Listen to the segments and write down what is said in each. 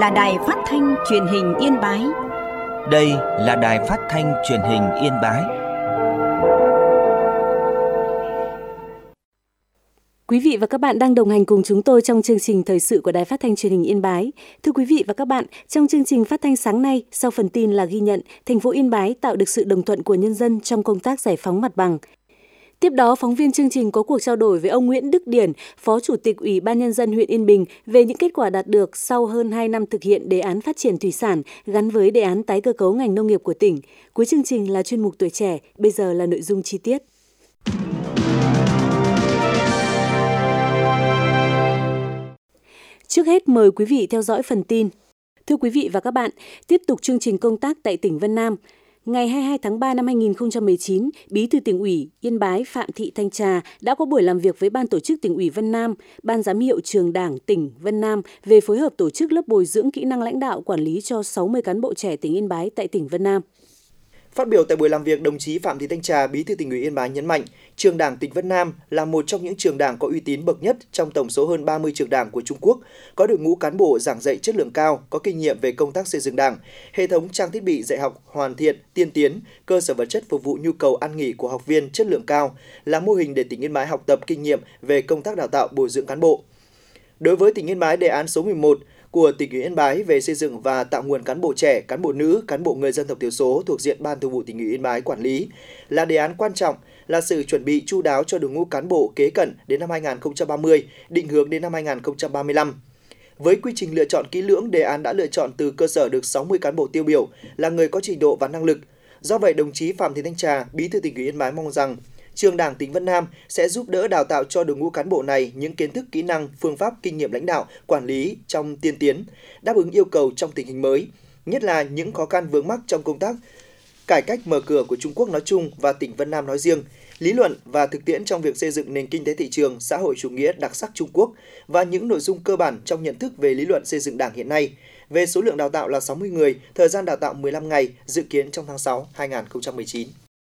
là Đài Phát thanh Truyền hình Yên Bái. Đây là Đài Phát thanh Truyền hình Yên Bái. Quý vị và các bạn đang đồng hành cùng chúng tôi trong chương trình thời sự của Đài Phát thanh Truyền hình Yên Bái. Thưa quý vị và các bạn, trong chương trình phát thanh sáng nay, sau phần tin là ghi nhận thành phố Yên Bái tạo được sự đồng thuận của nhân dân trong công tác giải phóng mặt bằng. Tiếp đó, phóng viên chương trình có cuộc trao đổi với ông Nguyễn Đức Điển, Phó Chủ tịch Ủy ban Nhân dân huyện Yên Bình về những kết quả đạt được sau hơn 2 năm thực hiện đề án phát triển thủy sản gắn với đề án tái cơ cấu ngành nông nghiệp của tỉnh. Cuối chương trình là chuyên mục Tuổi Trẻ, bây giờ là nội dung chi tiết. Trước hết mời quý vị theo dõi phần tin. Thưa quý vị và các bạn, tiếp tục chương trình công tác tại tỉnh Vân Nam. Ngày 22 tháng 3 năm 2019, Bí thư Tỉnh ủy Yên Bái Phạm Thị Thanh Trà đã có buổi làm việc với Ban tổ chức Tỉnh ủy Vân Nam, Ban giám hiệu Trường Đảng tỉnh Vân Nam về phối hợp tổ chức lớp bồi dưỡng kỹ năng lãnh đạo quản lý cho 60 cán bộ trẻ tỉnh Yên Bái tại tỉnh Vân Nam. Phát biểu tại buổi làm việc, đồng chí Phạm Thị Thanh Trà, Bí thư Tỉnh ủy Yên Bái nhấn mạnh, Trường Đảng tỉnh Vân Nam là một trong những trường đảng có uy tín bậc nhất trong tổng số hơn 30 trường đảng của Trung Quốc, có đội ngũ cán bộ giảng dạy chất lượng cao, có kinh nghiệm về công tác xây dựng đảng, hệ thống trang thiết bị dạy học hoàn thiện, tiên tiến, cơ sở vật chất phục vụ nhu cầu ăn nghỉ của học viên chất lượng cao, là mô hình để tỉnh Yên Bái học tập kinh nghiệm về công tác đào tạo bồi dưỡng cán bộ. Đối với tỉnh Yên Bái, đề án số 11 của tỉnh ủy Yên Bái về xây dựng và tạo nguồn cán bộ trẻ, cán bộ nữ, cán bộ người dân tộc thiểu số thuộc diện Ban Thường vụ Tỉnh ủy Yên Bái quản lý là đề án quan trọng, là sự chuẩn bị chu đáo cho đội ngũ cán bộ kế cận đến năm 2030, định hướng đến năm 2035. Với quy trình lựa chọn kỹ lưỡng, đề án đã lựa chọn từ cơ sở được 60 cán bộ tiêu biểu là người có trình độ và năng lực. Do vậy, đồng chí Phạm Thị Thanh Trà, Bí thư Tỉnh ủy Yên Bái mong rằng Trường Đảng tỉnh Vân Nam sẽ giúp đỡ đào tạo cho đội ngũ cán bộ này những kiến thức, kỹ năng, phương pháp, kinh nghiệm lãnh đạo, quản lý trong tiên tiến, đáp ứng yêu cầu trong tình hình mới, nhất là những khó khăn vướng mắc trong công tác cải cách mở cửa của Trung Quốc nói chung và tỉnh Vân Nam nói riêng, lý luận và thực tiễn trong việc xây dựng nền kinh tế thị trường xã hội chủ nghĩa đặc sắc Trung Quốc và những nội dung cơ bản trong nhận thức về lý luận xây dựng Đảng hiện nay. Về số lượng đào tạo là 60 người, thời gian đào tạo 15 ngày, dự kiến trong tháng 6 2019.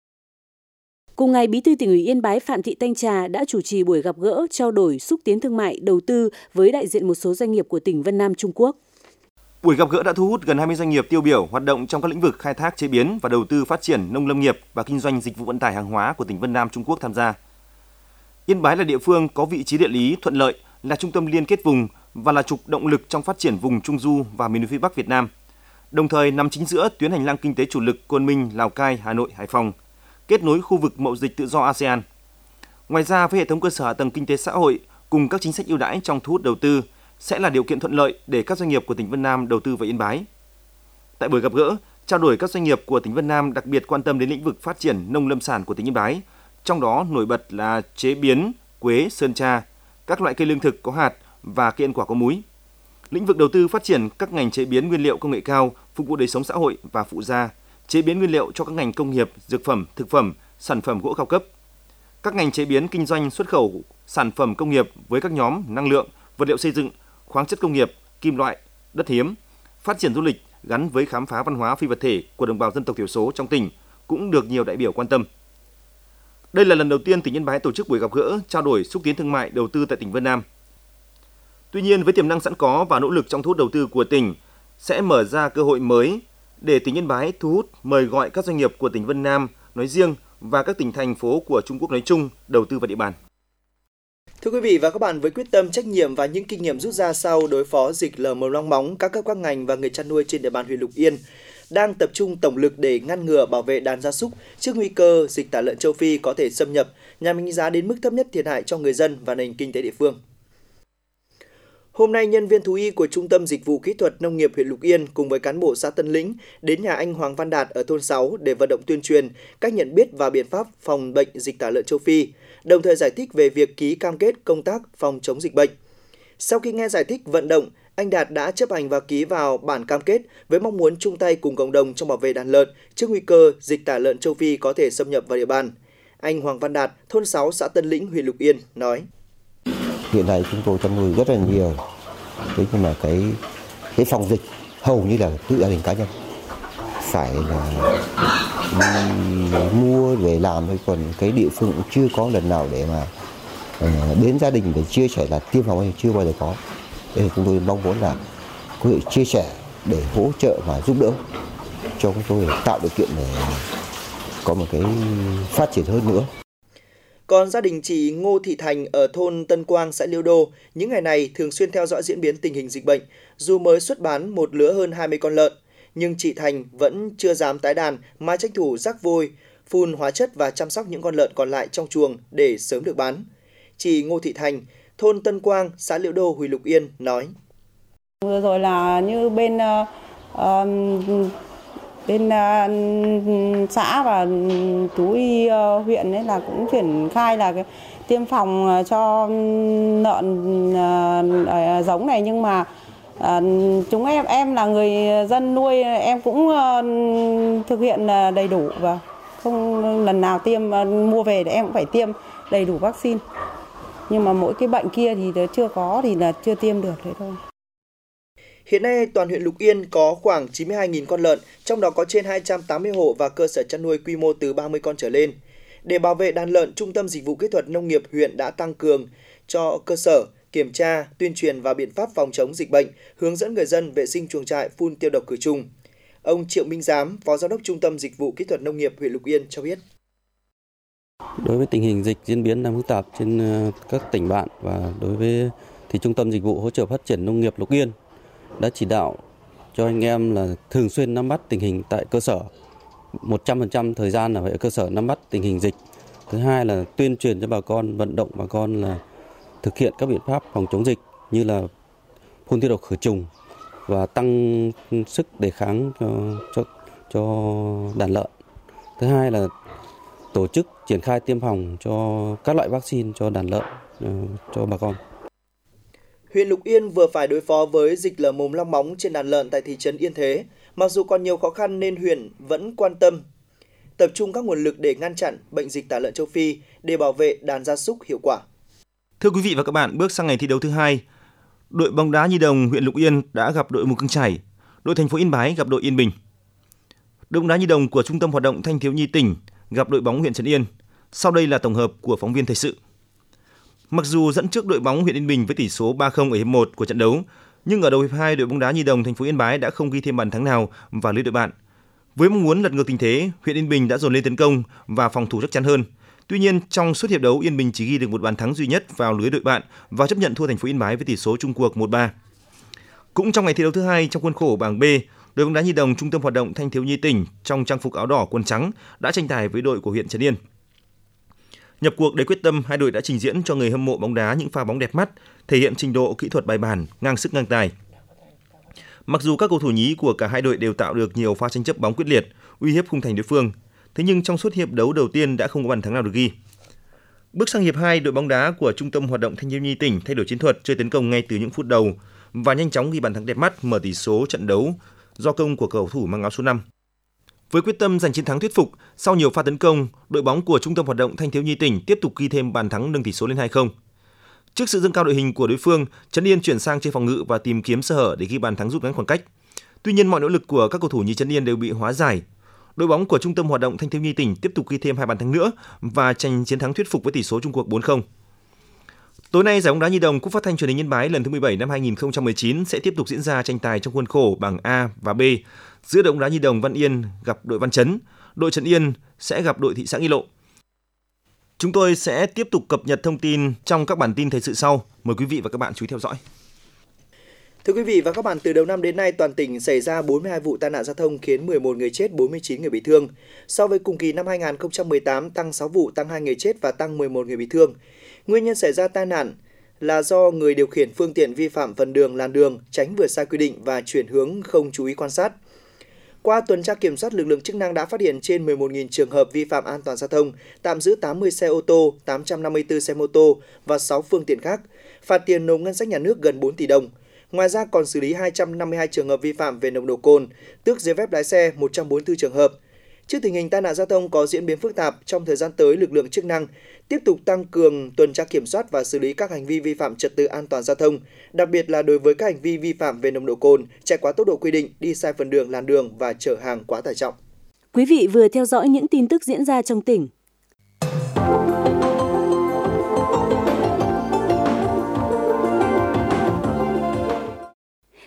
Cùng ngày, Bí thư Tỉnh ủy Yên Bái Phạm Thị Thanh Trà đã chủ trì buổi gặp gỡ, trao đổi, xúc tiến thương mại, đầu tư với đại diện một số doanh nghiệp của tỉnh Vân Nam, Trung Quốc. Buổi gặp gỡ đã thu hút gần 20 doanh nghiệp tiêu biểu hoạt động trong các lĩnh vực khai thác, chế biến và đầu tư phát triển nông lâm nghiệp và kinh doanh dịch vụ vận tải hàng hóa của tỉnh Vân Nam, Trung Quốc tham gia. Yên Bái là địa phương có vị trí địa lý thuận lợi, là trung tâm liên kết vùng và là trục động lực trong phát triển vùng Trung Du và miền núi phía Bắc Việt Nam. Đồng thời nằm chính giữa tuyến hành lang kinh tế chủ lực Côn Minh, Lào Cai, Hà Nội, Hải Phòng, kết nối khu vực mậu dịch tự do ASEAN. Ngoài ra, với hệ thống cơ sở hạ tầng kinh tế xã hội cùng các chính sách ưu đãi trong thu hút đầu tư sẽ là điều kiện thuận lợi để các doanh nghiệp của tỉnh Vân Nam đầu tư vào Yên Bái. Tại buổi gặp gỡ, trao đổi, các doanh nghiệp của tỉnh Vân Nam đặc biệt quan tâm đến lĩnh vực phát triển nông lâm sản của tỉnh Yên Bái, trong đó nổi bật là chế biến quế, sơn tra, các loại cây lương thực có hạt và cây ăn quả có múi. Lĩnh vực đầu tư phát triển các ngành chế biến nguyên liệu công nghệ cao phục vụ đời sống xã hội và phụ gia, chế biến nguyên liệu cho các ngành công nghiệp, dược phẩm, thực phẩm, sản phẩm gỗ cao cấp. Các ngành chế biến kinh doanh xuất khẩu sản phẩm công nghiệp với các nhóm năng lượng, vật liệu xây dựng, khoáng chất công nghiệp, kim loại, đất hiếm, phát triển du lịch gắn với khám phá văn hóa phi vật thể của đồng bào dân tộc thiểu số trong tỉnh cũng được nhiều đại biểu quan tâm. Đây là lần đầu tiên tỉnh Yên Bái tổ chức buổi gặp gỡ, trao đổi, xúc tiến thương mại, đầu tư tại tỉnh Vân Nam. Tuy nhiên, với tiềm năng sẵn có và nỗ lực trong thu hút đầu tư của tỉnh sẽ mở ra cơ hội mới để tỉnh Yên Bái thu hút, mời gọi các doanh nghiệp của tỉnh Vân Nam nói riêng và các tỉnh thành phố của Trung Quốc nói chung đầu tư vào địa bàn. Thưa quý vị và các bạn, với quyết tâm, trách nhiệm và những kinh nghiệm rút ra sau đối phó dịch lở mồm long móng, các cấp các ngành và người chăn nuôi trên địa bàn huyện Lục Yên đang tập trung tổng lực để ngăn ngừa, bảo vệ đàn gia súc trước nguy cơ dịch tả lợn châu Phi có thể xâm nhập, nhằm đánh giá đến mức thấp nhất thiệt hại cho người dân và nền kinh tế địa phương. Hôm nay, nhân viên thú y của Trung tâm Dịch vụ Kỹ thuật Nông nghiệp huyện Lục Yên cùng với cán bộ xã Tân Lĩnh đến nhà anh Hoàng Văn Đạt ở thôn 6 để vận động tuyên truyền cách nhận biết và biện pháp phòng bệnh dịch tả lợn châu Phi, đồng thời giải thích về việc ký cam kết công tác phòng chống dịch bệnh. Sau khi nghe giải thích vận động, anh Đạt đã chấp hành và ký vào bản cam kết với mong muốn chung tay cùng cộng đồng trong bảo vệ đàn lợn trước nguy cơ dịch tả lợn châu Phi có thể xâm nhập vào địa bàn. Anh Hoàng Văn Đạt, thôn 6 xã Tân Lĩnh, huyện Lục Yên nói: Hiện nay chúng tôi chăn nuôi rất là nhiều, thế nhưng mà cái phòng dịch hầu như là tự gia đình cá nhân phải là đi mua về làm thôi, còn cái địa phương cũng chưa có lần nào để mà đến gia đình để chia sẻ là tiêm phòng hay chưa bao giờ có. Thế thì chúng tôi mong muốn là có thể chia sẻ để hỗ trợ và giúp đỡ cho chúng tôi tạo điều kiện để có một cái phát triển hơn nữa. Còn gia đình chị Ngô Thị Thành ở thôn Tân Quang, xã Liêu Đô, những ngày này thường xuyên theo dõi diễn biến tình hình dịch bệnh. Dù mới xuất bán một lứa hơn 20 con lợn, nhưng chị Thành vẫn chưa dám tái đàn mà tranh thủ rắc vôi, phun hóa chất và chăm sóc những con lợn còn lại trong chuồng để sớm được bán. Chị Ngô Thị Thành, thôn Tân Quang, xã Liễu Đô, huyện Lục Yên nói: Vừa rồi là như bên xã và thú y huyện ấy là cũng triển khai là cái tiêm phòng cho lợn giống này, nhưng mà chúng em là người dân nuôi, em cũng thực hiện đầy đủ và không lần nào tiêm, mua về thì em cũng phải tiêm đầy đủ vaccine. Nhưng mà mỗi cái bệnh kia thì chưa có thì là chưa tiêm được thế thôi. Hiện nay, toàn huyện Lục Yên có khoảng 92.000 con lợn, trong đó có trên 280 hộ và cơ sở chăn nuôi quy mô từ 30 con trở lên. Để bảo vệ đàn lợn, Trung tâm Dịch vụ Kỹ thuật Nông nghiệp huyện đã tăng cường cho cơ sở kiểm tra, tuyên truyền và biện pháp phòng chống dịch bệnh, hướng dẫn người dân vệ sinh chuồng trại, phun tiêu độc khử trùng. Ông Triệu Minh Giám, Phó Giám đốc Trung tâm Dịch vụ Kỹ thuật Nông nghiệp huyện Lục Yên cho biết: Đối với tình hình dịch diễn biến đang phức tạp trên các tỉnh bạn và đối với thì Trung tâm Dịch vụ Hỗ trợ Phát triển Nông nghiệp Lục Yên đã chỉ đạo cho anh em là thường xuyên nắm bắt tình hình tại cơ sở, 100% thời gian là phải ở cơ sở nắm bắt tình hình dịch. Thứ hai là tuyên truyền cho bà con, vận động bà con là thực hiện các biện pháp phòng chống dịch như là phun tiêu độc khử trùng và tăng sức đề kháng cho đàn lợn. Thứ hai là tổ chức triển khai tiêm phòng cho các loại vaccine cho đàn lợn cho bà con. Huyện Lục Yên vừa phải đối phó với dịch lở mồm long móng trên đàn lợn tại thị trấn Yên Thế. Mặc dù còn nhiều khó khăn nên huyện vẫn quan tâm, tập trung các nguồn lực để ngăn chặn bệnh dịch tả lợn châu Phi để bảo vệ đàn gia súc hiệu quả. Thưa quý vị và các bạn, bước sang ngày thi đấu thứ hai, đội bóng đá nhi đồng huyện Lục Yên đã gặp đội Mù Căng Chải, đội thành phố Yên Bái gặp đội Yên Bình. Đội bóng đá nhi đồng của Trung tâm Hoạt động Thanh thiếu nhi tỉnh gặp đội bóng huyện Trấn Yên. Sau đây là tổng hợp của phóng viên thời sự. Mặc dù dẫn trước đội bóng huyện Yên Bình với tỷ số 3-0 ở hiệp 1 của trận đấu, nhưng ở đầu hiệp 2, đội bóng đá nhi đồng thành phố Yên Bái đã không ghi thêm bàn thắng nào vào lưới đội bạn. Với mong muốn lật ngược tình thế, huyện Yên Bình đã dồn lên tấn công và phòng thủ chắc chắn hơn. Tuy nhiên, trong suốt hiệp đấu, Yên Bình chỉ ghi được một bàn thắng duy nhất vào lưới đội bạn và chấp nhận thua thành phố Yên Bái với tỷ số chung cuộc 1-3. Cũng trong ngày thi đấu thứ hai trong khuôn khổ bảng B, đội bóng đá nhi đồng Trung tâm Hoạt động Thanh thiếu nhi tỉnh trong trang phục áo đỏ quần trắng đã tranh tài với đội của huyện Trấn Yên. Nhập cuộc đầy quyết tâm, hai đội đã trình diễn cho người hâm mộ bóng đá những pha bóng đẹp mắt, thể hiện trình độ kỹ thuật bài bản, ngang sức ngang tài. Mặc dù các cầu thủ nhí của cả hai đội đều tạo được nhiều pha tranh chấp bóng quyết liệt, uy hiếp khung thành đối phương, thế nhưng trong suốt hiệp đấu đầu tiên đã không có bàn thắng nào được ghi. Bước sang hiệp 2, đội bóng đá của Trung tâm Hoạt động Thanh thiếu nhi tỉnh thay đổi chiến thuật, chơi tấn công ngay từ những phút đầu và nhanh chóng ghi bàn thắng đẹp mắt, mở tỷ số trận đấu do công của cầu thủ mang áo số 5. Với quyết tâm giành chiến thắng thuyết phục, sau nhiều pha tấn công, đội bóng của Trung tâm Hoạt động Thanh thiếu nhi tỉnh tiếp tục ghi thêm bàn thắng nâng tỷ số lên 2-0. Trước sự dâng cao đội hình của đối phương, Trấn Yên chuyển sang chơi phòng ngự và tìm kiếm sơ hở để ghi bàn thắng rút ngắn khoảng cách. Tuy nhiên, mọi nỗ lực của các cầu thủ như Trấn Yên đều bị hóa giải. Đội bóng của Trung tâm Hoạt động Thanh thiếu nhi tỉnh tiếp tục ghi thêm 2 bàn thắng nữa và giành chiến thắng thuyết phục với tỷ số chung cuộc 4-0. Tối nay, giải bóng đá nhi đồng Cúp Phát thanh Truyền hình Yên Bái lần thứ 17 năm 2019 sẽ tiếp tục diễn ra tranh tài trong khuôn khổ bảng A và B giữa đội bóng đá nhi đồng Văn Yên gặp đội Văn Chấn, đội Trấn Yên sẽ gặp đội thị xã Nghi Lộ. Chúng tôi sẽ tiếp tục cập nhật thông tin trong các bản tin thời sự sau. Mời quý vị và các bạn chú ý theo dõi. Thưa quý vị và các bạn, từ đầu năm đến nay, toàn tỉnh xảy ra 42 vụ tai nạn giao thông khiến 11 người chết, 49 người bị thương. So với cùng kỳ năm 2018, tăng 6 vụ, tăng 2 người chết và tăng 11 người bị thương. Nguyên nhân xảy ra tai nạn là do người điều khiển phương tiện vi phạm phần đường, làn đường, tránh vượt sai quy định và chuyển hướng không chú ý quan sát. Qua tuần tra kiểm soát, lực lượng chức năng đã phát hiện trên 11.000 trường hợp vi phạm an toàn giao thông, tạm giữ 80 xe ô tô, 854 xe mô tô và 6 phương tiện khác, phạt tiền nộp ngân sách nhà nước gần 4 tỷ đồng. Ngoài ra còn xử lý 252 trường hợp vi phạm về nồng độ cồn, tước giấy phép lái xe 144 trường hợp. Trước tình hình tai nạn giao thông có diễn biến phức tạp, trong thời gian tới, lực lượng chức năng tiếp tục tăng cường tuần tra kiểm soát và xử lý các hành vi vi phạm trật tự an toàn giao thông, đặc biệt là đối với các hành vi vi phạm về nồng độ cồn, chạy quá tốc độ quy định, đi sai phần đường, làn đường và chở hàng quá tải trọng. Quý vị vừa theo dõi những tin tức diễn ra trong tỉnh.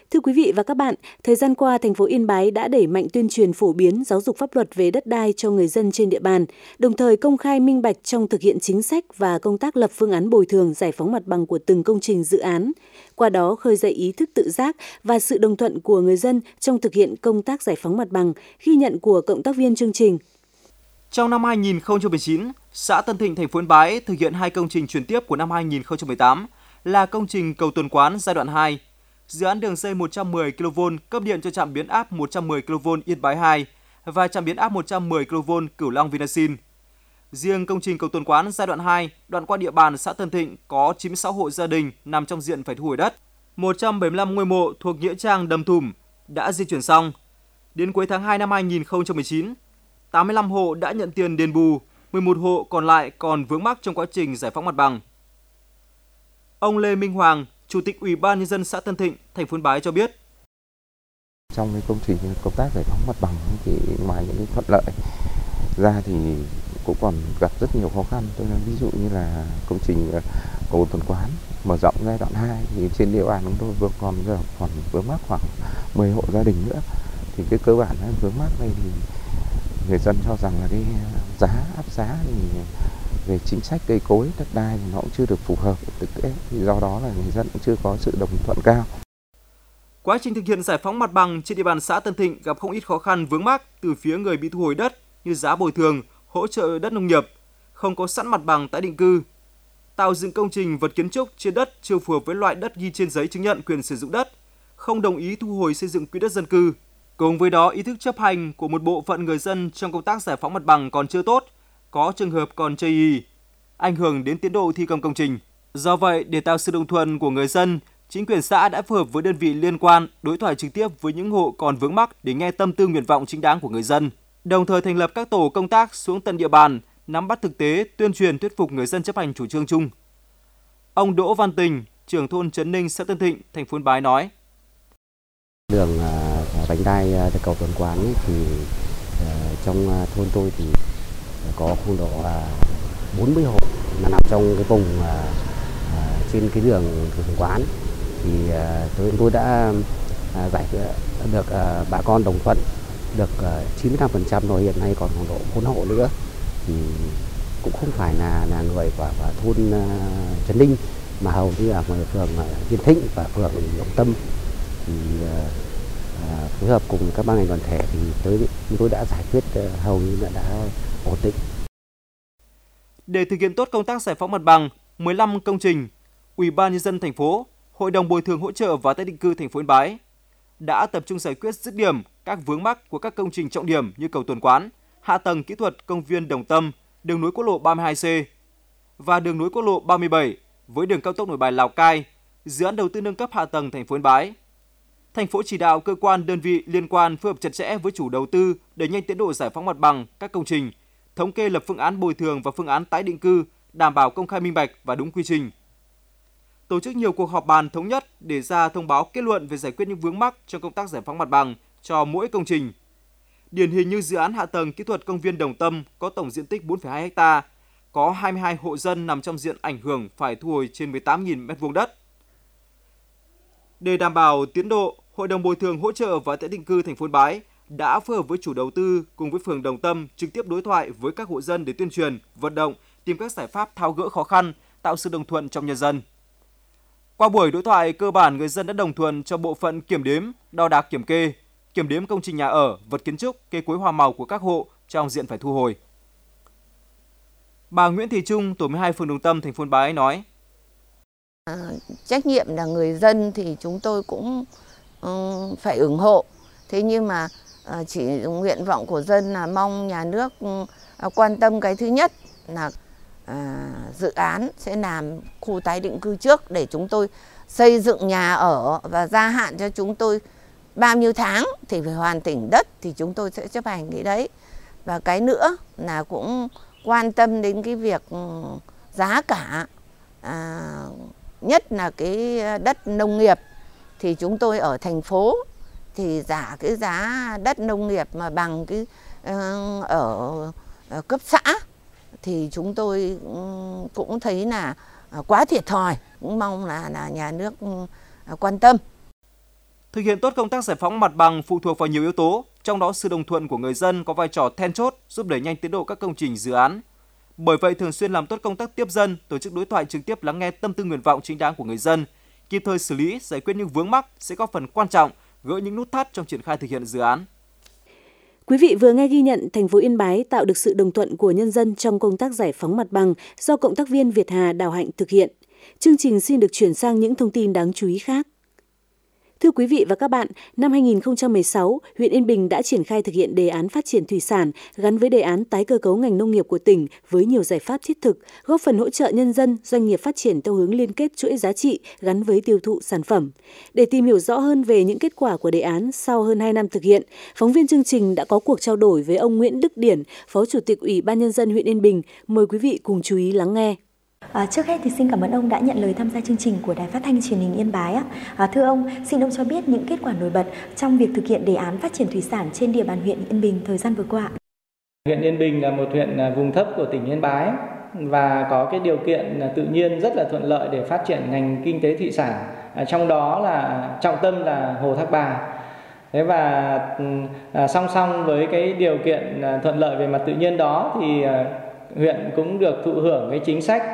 Thưa quý vị và các bạn, thời gian qua, thành phố Yên Bái đã đẩy mạnh tuyên truyền phổ biến giáo dục pháp luật về đất đai cho người dân trên địa bàn, đồng thời công khai minh bạch trong thực hiện chính sách và công tác lập phương án bồi thường giải phóng mặt bằng của từng công trình dự án. Qua đó khơi dậy ý thức tự giác và sự đồng thuận của người dân trong thực hiện công tác giải phóng mặt bằng, ghi nhận của cộng tác viên chương trình. Trong năm 2019, xã Tân Thịnh, thành phố Yên Bái thực hiện 2 công trình chuyển tiếp của năm 2018 là công trình cầu Tuần Quán giai đoạn 2, dự án đường dây 110 kV cấp điện cho trạm biến áp 110 kV Yên Bái 2 và trạm biến áp 110 kV Cửu Long Vinasin. Riêng công trình cầu Tuần Quán giai đoạn 2, đoạn qua địa bàn xã Tân Thịnh có 96 hộ gia đình nằm trong diện phải thu hồi đất. 175 ngôi mộ thuộc nghĩa trang Đầm Thùm đã di chuyển xong. Đến cuối tháng 2 năm 2019, 85 hộ đã nhận tiền đền bù, 11 hộ còn lại còn vướng mắc trong quá trình giải phóng mặt bằng. Ông Lê Minh Hoàng, Chủ tịch Ủy ban Nhân dân xã Tân Thịnh, thành phố Yên Bái cho biết. Trong cái công trình công tác giải phóng mặt bằng thì ngoài những thuận lợi ra thì cũng còn gặp rất nhiều khó khăn. Tôi nói ví dụ như là công trình cầu Tuần Quán mở rộng giai đoạn 2 thì trên địa bàn chúng tôi vừa còn vướng mắc khoảng 10 hộ gia đình nữa. Thì cái cơ bản vướng mắc này thì người dân cho rằng là cái áp giá thì về chính sách cây cối đất đai thì nó cũng chưa được phù hợp với thực tế, thì do đó là người dân cũng chưa có sự đồng thuận cao. Quá trình thực hiện giải phóng mặt bằng trên địa bàn xã Tân Thịnh gặp không ít khó khăn vướng mắc từ phía người bị thu hồi đất như giá bồi thường, hỗ trợ đất nông nghiệp, không có sẵn mặt bằng tái định cư, tạo dựng công trình vật kiến trúc trên đất chưa phù hợp với loại đất ghi trên giấy chứng nhận quyền sử dụng đất, không đồng ý thu hồi xây dựng quỹ đất dân cư. Cùng với đó, ý thức chấp hành của một bộ phận người dân trong công tác giải phóng mặt bằng còn chưa tốt, có trường hợp còn chây ỳ, ảnh hưởng đến tiến độ thi công công trình. Do vậy, để tạo sự đồng thuận của người dân, chính quyền xã đã phối hợp với đơn vị liên quan đối thoại trực tiếp với những hộ còn vướng mắc để nghe tâm tư nguyện vọng chính đáng của người dân, đồng thời thành lập các tổ công tác xuống tận địa bàn, nắm bắt thực tế, tuyên truyền thuyết phục người dân chấp hành chủ trương chung. Ông Đỗ Văn Tình, trưởng thôn Trấn Ninh, xã Tân Thịnh, thành phố Yên Bái nói: Đường vành đai cầu Tuần Quán thì trong thôn tôi thì có khoảng độ 40 hộ mà nằm trong cái vùng trên cái đường Tuần Quán, thì tôi đã giải được bà con đồng thuận được 95% rồi, hiện nay còn khoảng độ 4 hộ nữa, thì cũng không phải là người của thôn Trấn Ninh mà hầu như là phường Yên Thịnh và phường Đồng Tâm thì phối hợp cùng các ban ngành đoàn thể thì chúng tôi đã giải quyết hầu như là đã ổn định. Để thực hiện tốt công tác giải phóng mặt bằng, 15 công trình, Ủy ban Nhân dân thành phố, Hội đồng bồi thường hỗ trợ và tái định cư thành phố Yên Bái đã tập trung giải quyết dứt điểm các vướng mắc của các công trình trọng điểm như cầu Tuần Quán, hạ tầng kỹ thuật công viên Đồng Tâm, đường nối quốc lộ 32C và đường nối quốc lộ 37 với đường cao tốc Nội Bài Lào Cai, dự án đầu tư nâng cấp hạ tầng thành phố Yên Bái. Thành phố chỉ đạo cơ quan đơn vị liên quan phối hợp chặt chẽ với chủ đầu tư đẩy nhanh tiến độ giải phóng mặt bằng các công trình, thống kê lập phương án bồi thường và phương án tái định cư, đảm bảo công khai minh bạch và đúng quy trình. Tổ chức nhiều cuộc họp bàn thống nhất để ra thông báo kết luận về giải quyết những vướng mắc trong công tác giải phóng mặt bằng cho mỗi công trình. Điển hình như dự án hạ tầng kỹ thuật công viên Đồng Tâm có tổng diện tích 4,2 ha, có 22 hộ dân nằm trong diện ảnh hưởng phải thu hồi trên 18.000 m2 đất. Để đảm bảo tiến độ, Hội đồng bồi thường hỗ trợ và tái định cư thành phố Yên Bái đã phối hợp với chủ đầu tư cùng với phường Đồng Tâm trực tiếp đối thoại với các hộ dân để tuyên truyền, vận động, tìm các giải pháp tháo gỡ khó khăn, tạo sự đồng thuận trong nhân dân. Qua buổi đối thoại, cơ bản người dân đã đồng thuận cho bộ phận kiểm đếm, đo đạc kiểm kê, kiểm đếm công trình nhà ở, vật kiến trúc, cây cối hoa màu của các hộ trong diện phải thu hồi. Bà Nguyễn Thị Trung, tổ 12 phường Đồng Tâm, thành phố Yên Bái nói: Trách nhiệm là người dân thì chúng tôi cũng phải ủng hộ. Thế nhưng mà chỉ nguyện vọng của dân là mong nhà nước quan tâm cái thứ nhất là dự án sẽ làm khu tái định cư trước để chúng tôi xây dựng nhà ở và gia hạn cho chúng tôi bao nhiêu tháng thì phải hoàn chỉnh đất thì chúng tôi sẽ chấp hành cái đấy. Và cái nữa là cũng quan tâm đến cái việc giá cả, nhất là cái đất nông nghiệp thì chúng tôi ở thành phố thì cái giá đất nông nghiệp mà bằng cái ở cấp xã thì chúng tôi cũng thấy là quá thiệt thòi, cũng mong là nhà nước quan tâm. Thực hiện tốt công tác giải phóng mặt bằng phụ thuộc vào nhiều yếu tố, trong đó sự đồng thuận của người dân có vai trò then chốt giúp đẩy nhanh tiến độ các công trình dự án. Bởi vậy, thường xuyên làm tốt công tác tiếp dân, tổ chức đối thoại trực tiếp lắng nghe tâm tư nguyện vọng chính đáng của người dân, kịp thời xử lý, giải quyết những vướng mắc sẽ góp phần quan trọng gỡ những nút thắt trong triển khai thực hiện dự án. Quý vị vừa nghe ghi nhận thành phố Yên Bái tạo được sự đồng thuận của nhân dân trong công tác giải phóng mặt bằng do cộng tác viên Việt Hà Đào Hạnh thực hiện. Chương trình xin được chuyển sang những thông tin đáng chú ý khác. Thưa quý vị và các bạn, năm 2016, huyện Yên Bình đã triển khai thực hiện đề án phát triển thủy sản gắn với đề án tái cơ cấu ngành nông nghiệp của tỉnh với nhiều giải pháp thiết thực, góp phần hỗ trợ nhân dân, doanh nghiệp phát triển theo hướng liên kết chuỗi giá trị gắn với tiêu thụ sản phẩm. Để tìm hiểu rõ hơn về những kết quả của đề án sau hơn 2 năm thực hiện, phóng viên chương trình đã có cuộc trao đổi với ông Nguyễn Đức Điển, Phó Chủ tịch Ủy ban Nhân dân huyện Yên Bình. Mời quý vị cùng chú ý lắng nghe. Trước hết thì xin cảm ơn ông đã nhận lời tham gia chương trình của Đài Phát thanh Truyền hình Yên Bái. Thưa ông, xin ông cho biết những kết quả nổi bật trong việc thực hiện đề án phát triển thủy sản trên địa bàn huyện Yên Bình thời gian vừa qua. Huyện Yên Bình là một huyện vùng thấp của tỉnh Yên Bái và có cái điều kiện tự nhiên rất là thuận lợi để phát triển ngành kinh tế thủy sản. Trong đó là trọng tâm là hồ Thác Bà. Thế và song song với cái điều kiện thuận lợi về mặt tự nhiên đó thì huyện cũng được thụ hưởng cái chính sách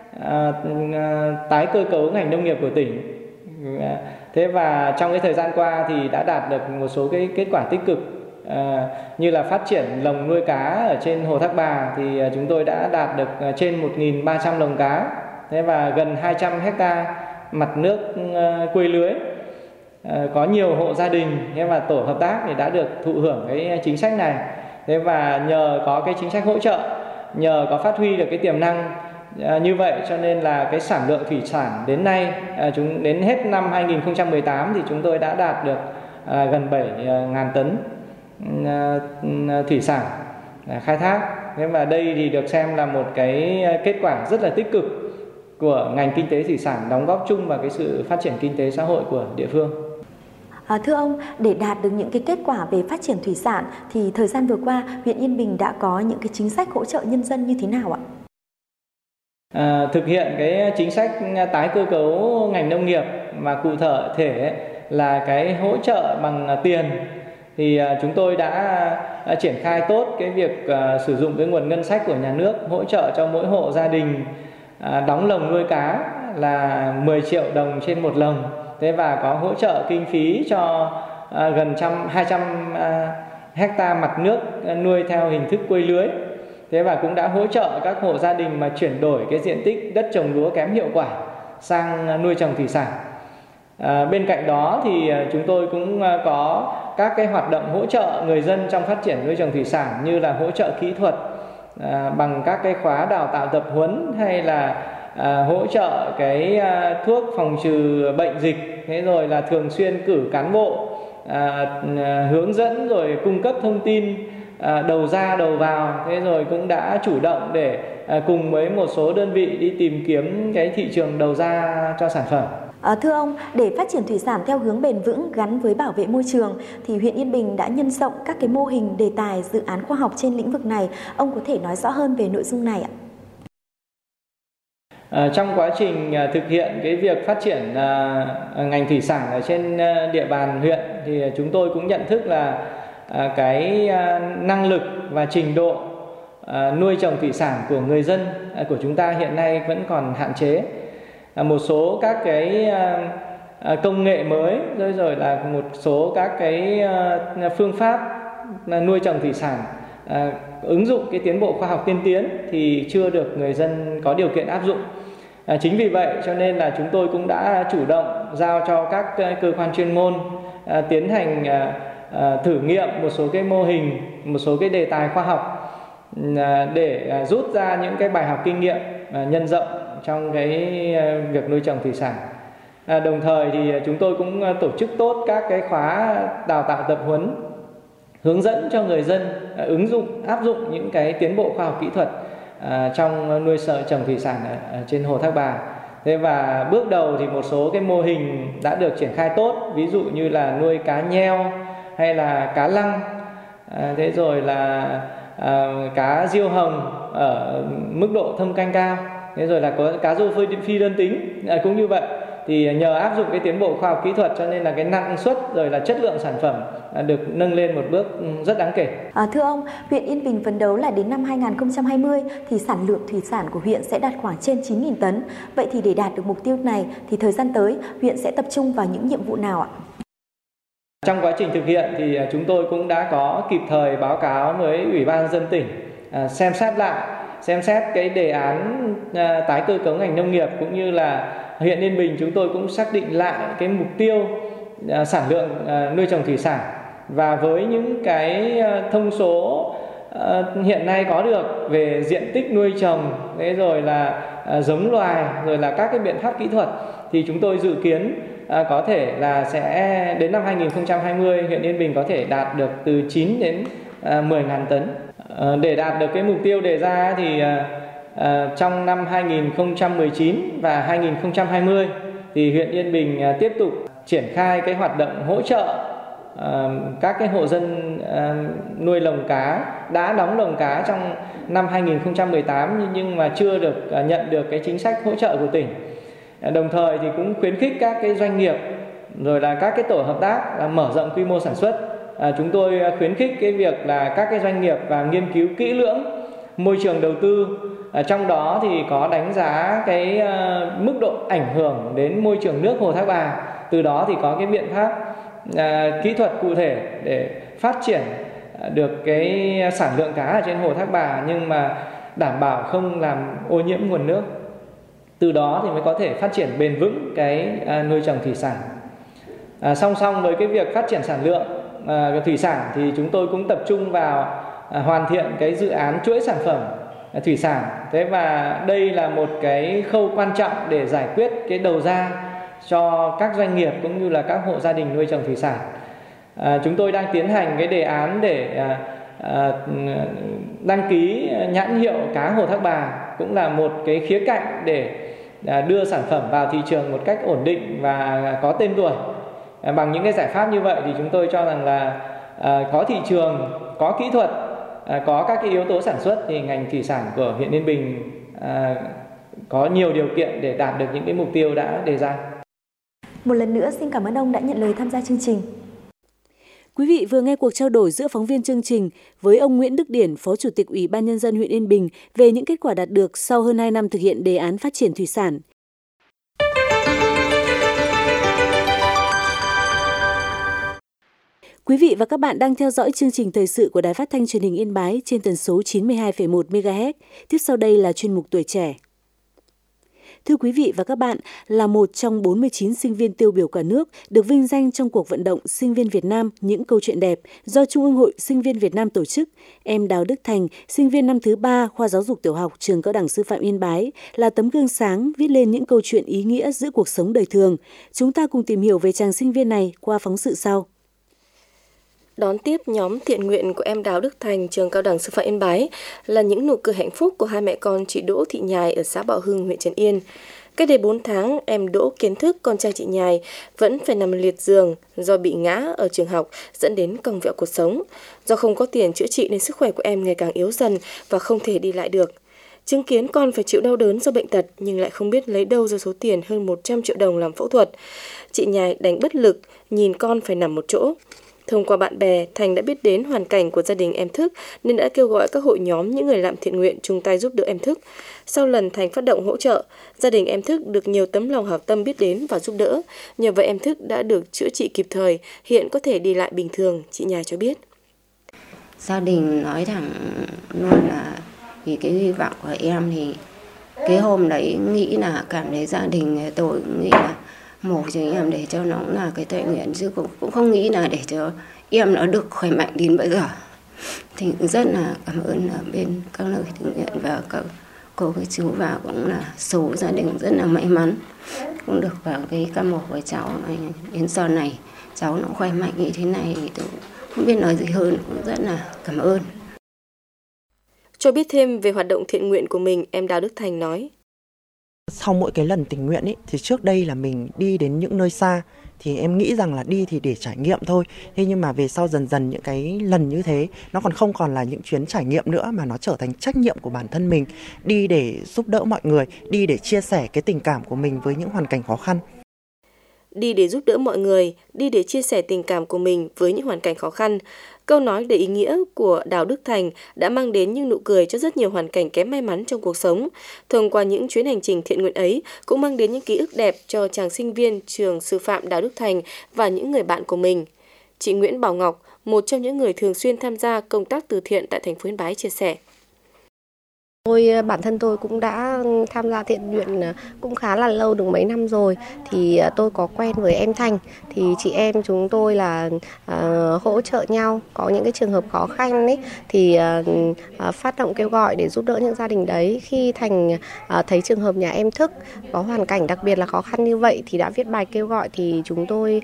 tái cơ cấu ngành nông nghiệp của tỉnh. Thế và trong cái thời gian qua thì đã đạt được một số cái kết quả tích cực, như là phát triển lồng nuôi cá ở trên hồ Thác Bà thì chúng tôi đã đạt được trên 1.300 lồng cá, thế và gần 200 hecta mặt nước quây lưới. Có nhiều hộ gia đình và tổ hợp tác thì đã được thụ hưởng cái chính sách này. Thế và nhờ có cái chính sách hỗ trợ, nhờ có phát huy được cái tiềm năng như vậy cho nên là cái sản lượng thủy sản đến nay, đến hết năm 2018 thì chúng tôi đã đạt được gần 7.000 tấn thủy sản khai thác. Thế và đây thì được xem là một cái kết quả rất là tích cực của ngành kinh tế thủy sản, đóng góp chung vào cái sự phát triển kinh tế xã hội của địa phương. Thưa ông, để đạt được những cái kết quả về phát triển thủy sản thì thời gian vừa qua huyện Yên Bình đã có những cái chính sách hỗ trợ nhân dân như thế nào ạ? Thực hiện cái chính sách tái cơ cấu ngành nông nghiệp mà cụ thể là cái hỗ trợ bằng tiền thì chúng tôi đã triển khai tốt cái việc sử dụng cái nguồn ngân sách của nhà nước hỗ trợ cho mỗi hộ gia đình đóng lồng nuôi cá là 10 triệu đồng trên một lồng. Thế và có hỗ trợ kinh phí cho gần 200 hecta mặt nước nuôi theo hình thức quây lưới. Thế và cũng đã hỗ trợ các hộ gia đình mà chuyển đổi cái diện tích đất trồng lúa kém hiệu quả sang nuôi trồng thủy sản. Bên cạnh đó thì chúng tôi cũng có các cái hoạt động hỗ trợ người dân trong phát triển nuôi trồng thủy sản, như là hỗ trợ kỹ thuật bằng các cái khóa đào tạo tập huấn, hay là hỗ trợ cái thuốc phòng trừ bệnh dịch, thế rồi là thường xuyên cử cán bộ hướng dẫn rồi cung cấp thông tin đầu ra đầu vào. Thế rồi cũng đã chủ động để cùng với một số đơn vị đi tìm kiếm cái thị trường đầu ra cho sản phẩm. Thưa ông, để phát triển thủy sản theo hướng bền vững gắn với bảo vệ môi trường thì huyện Yên Bình đã nhân rộng các cái mô hình, đề tài, dự án khoa học trên lĩnh vực này. Ông có thể nói rõ hơn về nội dung này ạ? Trong quá trình thực hiện cái việc phát triển ngành thủy sản ở trên địa bàn huyện thì chúng tôi cũng nhận thức là cái năng lực và trình độ nuôi trồng thủy sản của người dân của chúng ta hiện nay vẫn còn hạn chế. Một số các cái công nghệ mới rồi là một số các cái phương pháp nuôi trồng thủy sản ứng dụng cái tiến bộ khoa học tiên tiến thì chưa được người dân có điều kiện áp dụng. Chính vì vậy cho nên là chúng tôi cũng đã chủ động giao cho các cơ quan chuyên môn tiến hành thử nghiệm một số cái mô hình, một số cái đề tài khoa học để rút ra những cái bài học kinh nghiệm nhân rộng trong cái việc nuôi trồng thủy sản. Đồng thời thì chúng tôi cũng tổ chức tốt các cái khóa đào tạo tập huấn, hướng dẫn cho người dân áp dụng những cái tiến bộ khoa học kỹ thuật trong nuôi trồng thủy sản ở trên hồ Thác Bà. Thế và bước đầu thì một số cái mô hình đã được triển khai tốt, ví dụ như là nuôi cá nheo hay là cá lăng, thế rồi là cá diêu hồng ở mức độ thâm canh cao, thế rồi là có cá rô phi đơn tính cũng như vậy. thì nhờ áp dụng cái tiến bộ khoa học kỹ thuật cho nên là cái năng suất rồi là chất lượng sản phẩm được nâng lên một bước rất đáng kể. Thưa ông, huyện Yên Bình phấn đấu là đến năm 2020 thì sản lượng thủy sản của huyện sẽ đạt khoảng trên 9.000 tấn. Vậy thì để đạt được mục tiêu này thì thời gian tới huyện sẽ tập trung vào những nhiệm vụ nào ạ? Trong quá trình thực hiện thì chúng tôi cũng đã có kịp thời báo cáo với Ủy ban nhân dân tỉnh xem xét cái đề án tái cơ cấu ngành nông nghiệp, cũng như là huyện Yên Bình chúng tôi cũng xác định lại cái mục tiêu sản lượng nuôi trồng thủy sản, và với những cái thông số hiện nay có được về diện tích nuôi trồng, rồi là giống loài, rồi là các cái biện pháp kỹ thuật, thì chúng tôi dự kiến có thể là sẽ đến năm 2020 huyện Yên Bình có thể đạt được từ 9 đến 10.000 tấn. Để đạt được cái mục tiêu đề ra thì trong năm 2019 và 2020 thì huyện Yên Bình tiếp tục triển khai cái hoạt động hỗ trợ các cái hộ dân nuôi lồng cá đã đóng lồng cá trong năm 2018 nhưng mà chưa được nhận được cái chính sách hỗ trợ của tỉnh. Đồng thời thì cũng khuyến khích các cái doanh nghiệp rồi là các cái tổ hợp tác là mở rộng quy mô sản xuất. Chúng tôi khuyến khích cái việc là các cái doanh nghiệp và nghiên cứu kỹ lưỡng môi trường đầu tư, trong đó thì có đánh giá cái mức độ ảnh hưởng đến môi trường nước Hồ Thác Bà, từ đó thì có cái biện pháp kỹ thuật cụ thể để phát triển được cái sản lượng cá ở trên Hồ Thác Bà nhưng mà đảm bảo không làm ô nhiễm nguồn nước. Từ đó thì mới có thể phát triển bền vững cái nuôi trồng thủy sản. Song song với cái việc phát triển sản lượng thủy sản thì chúng tôi cũng tập trung vào hoàn thiện cái dự án chuỗi sản phẩm thủy sản. Thế và đây là một cái khâu quan trọng để giải quyết cái đầu ra cho các doanh nghiệp cũng như là các hộ gia đình nuôi trồng thủy sản. Chúng tôi đang tiến hành cái đề án để đăng ký nhãn hiệu cá Hồ Thác Bà, cũng là một cái khía cạnh để đưa sản phẩm vào thị trường một cách ổn định và có tên tuổi. Bằng những cái giải pháp như vậy thì chúng tôi cho rằng là có thị trường, có kỹ thuật, có các cái yếu tố sản xuất thì ngành thủy sản của huyện Yên Bình có nhiều điều kiện để đạt được những cái mục tiêu đã đề ra. Một lần nữa xin cảm ơn ông đã nhận lời tham gia chương trình. Quý vị vừa nghe cuộc trao đổi giữa phóng viên chương trình với ông Nguyễn Đức Điển, Phó Chủ tịch Ủy ban Nhân dân huyện Yên Bình về những kết quả đạt được sau hơn 2 năm thực hiện đề án phát triển thủy sản. Quý vị và các bạn đang theo dõi chương trình thời sự của Đài Phát thanh Truyền hình Yên Bái trên tần số 92,1 MHz. Tiếp sau đây là chuyên mục Tuổi trẻ. Thưa quý vị và các bạn, là một trong 49 sinh viên tiêu biểu cả nước được vinh danh trong cuộc vận động Sinh viên Việt Nam những câu chuyện đẹp do Trung ương Hội Sinh viên Việt Nam tổ chức, em Đào Đức Thành, sinh viên năm thứ 3 khoa giáo dục tiểu học trường Cao đẳng Sư phạm Yên Bái, là tấm gương sáng viết lên những câu chuyện ý nghĩa giữa cuộc sống đời thường. Chúng ta cùng tìm hiểu về chàng sinh viên này qua phóng sự sau. Đón tiếp nhóm thiện nguyện của em Đào Đức Thành, trường Cao đẳng Sư phạm Yên Bái là những nụ cười hạnh phúc của hai mẹ con chị Đỗ Thị Nhài ở xã Bảo Hưng, huyện Trấn Yên. Cách đây 4 tháng, em Đỗ kiến thức con trai chị Nhài vẫn phải nằm liệt giường do bị ngã ở trường học dẫn đến cong vẹo cuộc sống. Do không có tiền chữa trị nên sức khỏe của em ngày càng yếu dần và không thể đi lại được. Chứng kiến con phải chịu đau đớn do bệnh tật nhưng lại không biết lấy đâu ra số tiền hơn 100 triệu đồng làm phẫu thuật. Chị Nhài đành bất lực nhìn con phải nằm một chỗ. Thông qua bạn bè, Thành đã biết đến hoàn cảnh của gia đình em Thức nên đã kêu gọi các hội nhóm những người làm thiện nguyện chung tay giúp đỡ em Thức. Sau lần Thành phát động hỗ trợ, gia đình em Thức được nhiều tấm lòng hảo tâm biết đến và giúp đỡ. Nhờ vậy em Thức đã được chữa trị kịp thời, hiện có thể đi lại bình thường, chị Nhài cho biết. Gia đình nói thẳng luôn là vì cái hy vọng của em thì cái hôm đấy nghĩ là cảm thấy gia đình tôi nghĩ là mổ cho em để cho nó là cái tội nguyện, chứ cũng không nghĩ là để cho em nó được khỏe mạnh đến bây giờ. Thì rất là cảm ơn ở bên các lời thiện nguyện và các cô các chú, và cũng là số gia đình rất là may mắn cũng được vào cái ca mổ của cháu này. Đến giờ này cháu nó khỏe mạnh như thế này thì tôi không biết nói gì hơn, cũng rất là cảm ơn. Cho biết thêm về hoạt động thiện nguyện của mình, em Đào Đức Thành nói: Sau mỗi cái lần tình nguyện ấy, thì trước đây là mình đi đến những nơi xa thì em nghĩ rằng là đi thì để trải nghiệm thôi. Thế nhưng mà về sau dần dần những cái lần như thế nó không còn là những chuyến trải nghiệm nữa, mà nó trở thành trách nhiệm của bản thân mình, đi để giúp đỡ mọi người, đi để chia sẻ cái tình cảm của mình với những hoàn cảnh khó khăn. đi để giúp đỡ mọi người, đi để chia sẻ tình cảm của mình với những hoàn cảnh khó khăn. Câu nói đầy ý nghĩa của Đào Đức Thành đã mang đến những nụ cười cho rất nhiều hoàn cảnh kém may mắn trong cuộc sống. Thông qua những chuyến hành trình thiện nguyện ấy cũng mang đến những ký ức đẹp cho chàng sinh viên trường sư phạm Đào Đức Thành và những người bạn của mình. Chị Nguyễn Bảo Ngọc, một trong những người thường xuyên tham gia công tác từ thiện tại thành phố Yên Bái chia sẻ. Bản thân tôi cũng đã tham gia thiện nguyện cũng khá là lâu, được mấy năm rồi. Thì tôi có quen với em Thành. Thì chị em chúng tôi là hỗ trợ nhau. Có những cái trường hợp khó khăn ấy, thì phát động kêu gọi để giúp đỡ những gia đình đấy. Khi Thành thấy trường hợp nhà em Thức có hoàn cảnh đặc biệt là khó khăn như vậy thì đã viết bài kêu gọi. Thì chúng tôi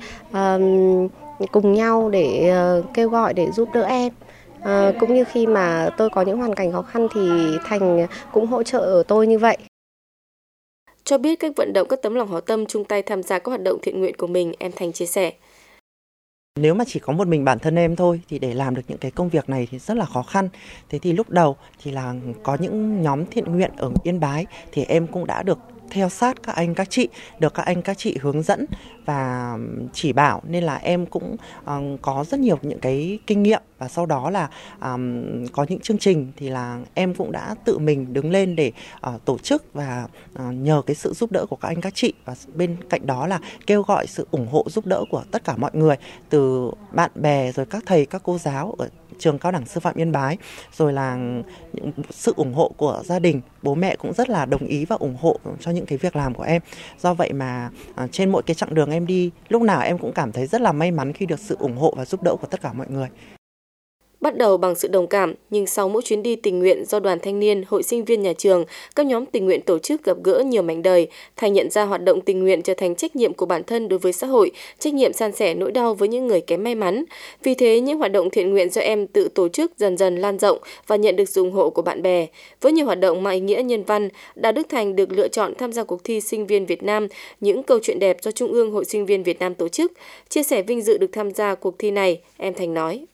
cùng nhau để kêu gọi để giúp đỡ em. Cũng như khi mà tôi có những hoàn cảnh khó khăn thì Thành cũng hỗ trợ tôi như vậy. Cho biết cách vận động các tấm lòng hảo tâm chung tay tham gia các hoạt động thiện nguyện của mình, em Thành chia sẻ. Nếu mà chỉ có một mình bản thân em thôi thì để làm được những cái công việc này thì rất là khó khăn. Thế thì lúc đầu thì là có những nhóm thiện nguyện ở Yên Bái thì em cũng đã được theo sát các anh các chị, được các anh các chị hướng dẫn và chỉ bảo, nên là em cũng có rất nhiều những cái kinh nghiệm. Và sau đó là có những chương trình thì là em cũng đã tự mình đứng lên để tổ chức và nhờ cái sự giúp đỡ của các anh các chị, và bên cạnh đó là kêu gọi sự ủng hộ giúp đỡ của tất cả mọi người, từ bạn bè rồi các thầy các cô giáo ở trường Cao đẳng Sư phạm Yên Bái, rồi là những sự ủng hộ của gia đình. Bố mẹ cũng rất là đồng ý và ủng hộ cho những cái việc làm của em. Do vậy mà trên mỗi cái chặng đường em đi, lúc nào em cũng cảm thấy rất là may mắn khi được sự ủng hộ và giúp đỡ của tất cả mọi người. Bắt đầu bằng sự đồng cảm, nhưng sau mỗi chuyến đi tình nguyện do đoàn thanh niên, hội sinh viên nhà trường, các nhóm tình nguyện tổ chức gặp gỡ nhiều mảnh đời, Thành nhận ra hoạt động tình nguyện trở thành trách nhiệm của bản thân đối với xã hội, trách nhiệm san sẻ nỗi đau với những người kém may mắn. Vì thế, những hoạt động thiện nguyện do em tự tổ chức dần dần lan rộng và nhận được sự ủng hộ của bạn bè. Với nhiều hoạt động mang ý nghĩa nhân văn, Đào Đức Thành được lựa chọn tham gia cuộc thi Sinh viên Việt Nam, những câu chuyện đẹp do Trung ương Hội Sinh viên Việt Nam tổ chức. Chia sẻ vinh dự được tham gia cuộc thi này, em Thành nói.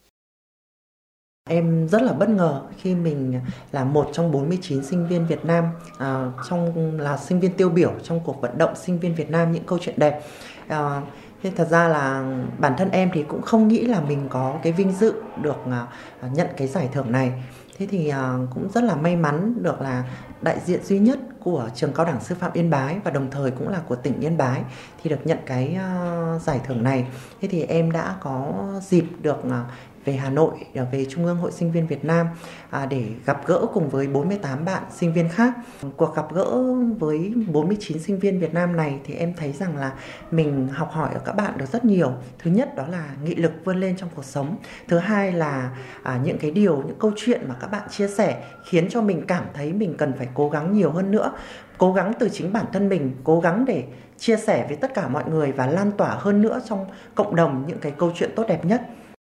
Em rất là bất ngờ khi mình là một trong 49 sinh viên Việt Nam, là sinh viên tiêu biểu trong cuộc vận động Sinh viên Việt Nam những câu chuyện đẹp. Thế thật ra là bản thân em thì cũng không nghĩ là mình có cái vinh dự được nhận cái giải thưởng này. Thế thì cũng rất là may mắn được là đại diện duy nhất của trường Cao đẳng Sư phạm Yên Bái và đồng thời cũng là của tỉnh Yên Bái thì được nhận cái giải thưởng này. Thế thì em đã có dịp được về Hà Nội, về Trung ương Hội Sinh viên Việt Nam để gặp gỡ cùng với 48 bạn sinh viên khác. Cuộc gặp gỡ với 49 sinh viên Việt Nam này thì em thấy rằng là mình học hỏi ở các bạn được rất nhiều. Thứ nhất đó là nghị lực vươn lên trong cuộc sống. Thứ hai là những câu chuyện mà các bạn chia sẻ khiến cho mình cảm thấy mình cần phải cố gắng nhiều hơn nữa. Cố gắng từ chính bản thân mình, cố gắng để chia sẻ với tất cả mọi người và lan tỏa hơn nữa trong cộng đồng những cái câu chuyện tốt đẹp nhất.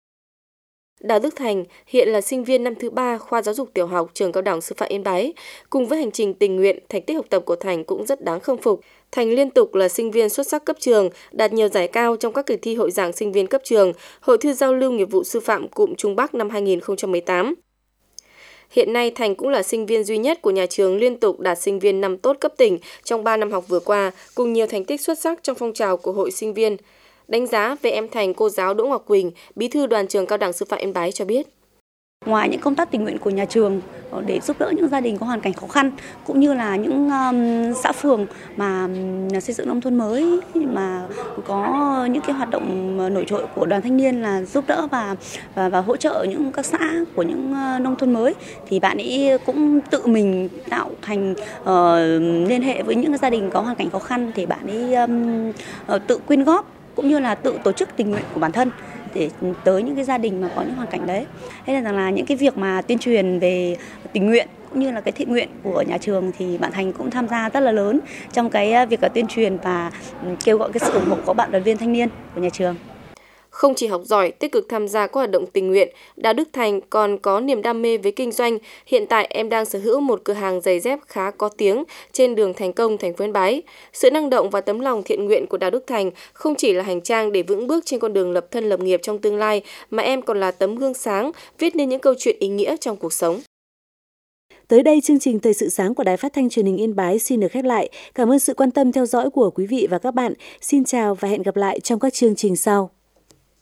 Đào Đức Thành hiện là sinh viên năm thứ 3 khoa giáo dục tiểu học trường Cao đẳng Sư phạm Yên Bái. Cùng với hành trình tình nguyện, thành tích học tập của Thành cũng rất đáng khâm phục. Thành liên tục là sinh viên xuất sắc cấp trường, đạt nhiều giải cao trong các kỳ thi hội giảng sinh viên cấp trường, hội thi giao lưu nghiệp vụ sư phạm cụm Trung Bắc năm 2018. Hiện nay, Thành cũng là sinh viên duy nhất của nhà trường liên tục đạt sinh viên năm tốt cấp tỉnh trong 3 năm học vừa qua, cùng nhiều thành tích xuất sắc trong phong trào của hội sinh viên. Đánh giá về em Thành, cô giáo Đỗ Ngọc Quỳnh, bí thư đoàn trường Cao đẳng Sư phạm Yên Bái cho biết. Ngoài những công tác tình nguyện của nhà trường để giúp đỡ những gia đình có hoàn cảnh khó khăn, cũng như là những xã phường mà xây dựng nông thôn mới mà có những cái hoạt động nổi trội của đoàn thanh niên là giúp đỡ và hỗ trợ những các xã của những nông thôn mới, thì bạn ấy cũng tự mình tạo thành liên hệ với những gia đình có hoàn cảnh khó khăn thì bạn ấy tự quyên góp cũng như là tự tổ chức tình nguyện của bản thân để tới những cái gia đình mà có những hoàn cảnh đấy. Thế nên rằng là những cái việc mà tuyên truyền về tình nguyện cũng như là cái thiện nguyện của nhà trường thì bạn Thành cũng tham gia rất là lớn trong cái việc là tuyên truyền và kêu gọi cái sự ủng hộ của bạn đoàn viên thanh niên của nhà trường. Không chỉ học giỏi, tích cực tham gia các hoạt động tình nguyện, Đào Đức Thành còn có niềm đam mê với kinh doanh. Hiện tại em đang sở hữu một cửa hàng giày dép khá có tiếng trên đường Thành Công, thành phố Yên Bái. Sự năng động và tấm lòng thiện nguyện của Đào Đức Thành không chỉ là hành trang để vững bước trên con đường lập thân lập nghiệp trong tương lai, mà em còn là tấm gương sáng, viết nên những câu chuyện ý nghĩa trong cuộc sống. Tới đây, chương trình Thời sự sáng của Đài Phát thanh Truyền hình Yên Bái xin được khép lại. Cảm ơn sự quan tâm theo dõi của quý vị và các bạn. Xin chào và hẹn gặp lại trong các chương trình sau.